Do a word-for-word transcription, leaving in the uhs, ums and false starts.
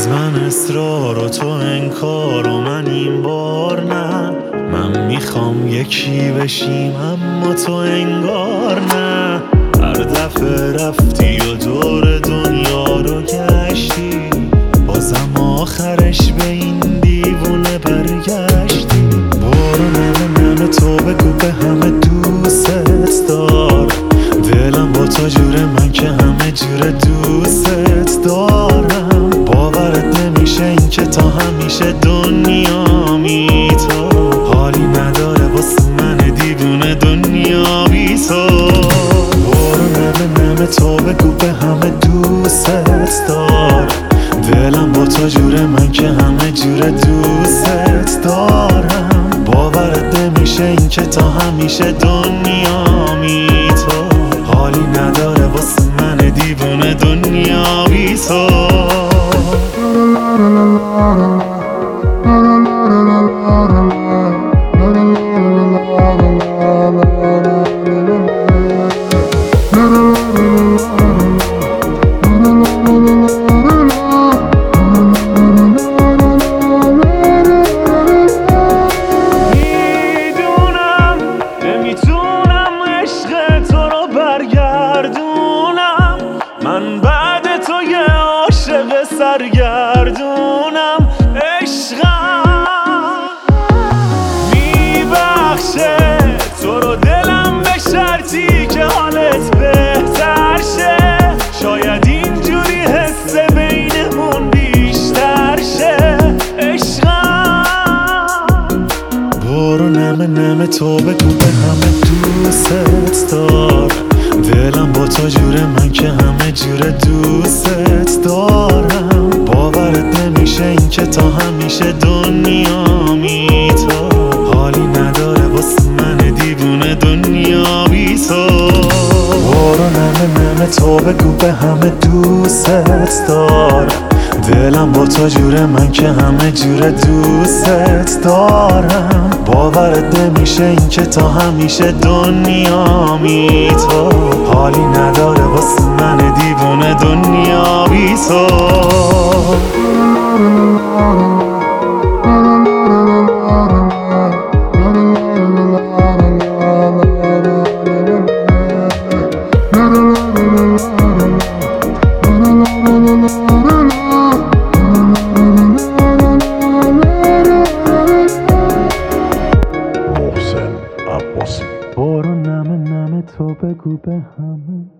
من اصرار و تو انکار و من این بار نه. من میخوام یکی بشیم اما تو انگار نه. هر دفعه رفتی و دور دنیا رو گشتی، بازم آخرش به این دیوونه برگشتی. برو نمه نمه تو بگو به همه دوست دار، دلم با تو جوره من که همه جوره دوست دارم. باورت نمیشه این که تا همیشه دنیا می تو، حالی نداره واسه من دیوونه دنیا بی تو. برو نمه نمه تو بگو به همه دوست دار، دلم با تو جوره من که همه جوره دوست دارم. باورت نمیشه این که تا همیشه دنیا می تو، حالی نداره واسه من دیوونه دنیا بی تو. من بعد تو یه عاشق سرگردونم. عشقم میبخشه تو رو دلم به شرطی که حالت بهتر شه. شاید اینجوری حس بینمون بیشتر شه. عشقم برو نمه نمه تو بگو به همه دوست دار، دلم با تو جوره من که همه جوره دوست دارم. باورت نمیشه این که تا همیشه دنیا می تو، حالی نداره واسه من دیوونه دنیا بی تو. برو نمه نمه تو بگو به همه دوست دار، دلم با تو جوره من که همه جوره دوست دارم. باورت نمیشه این که تا همیشه دنیا می تو، حالی نداره واسه من دیوونه دنیا بی تو. برو نمه نمه تو بگو به همه